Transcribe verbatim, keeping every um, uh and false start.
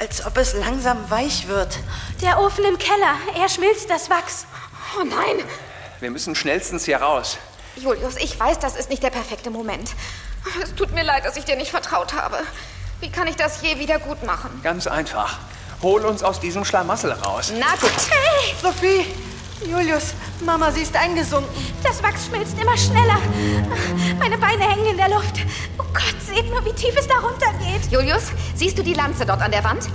als ob es langsam weich wird. Der Ofen im Keller, er schmilzt das Wachs. Oh nein! Wir müssen schnellstens hier raus. Julius, ich weiß, das ist nicht der perfekte Moment. Es tut mir leid, dass ich dir nicht vertraut habe. Wie kann ich das je wieder gut machen? Ganz einfach. Hol uns aus diesem Schlamassel raus. Na gut. Hey! Sophie! Julius, Mama, sie ist eingesunken. Das Wachs schmilzt immer schneller. Meine Beine hängen in der Luft. Oh Gott, seht nur, wie tief es da runter geht. Julius, siehst du die Lanze dort an der Wand?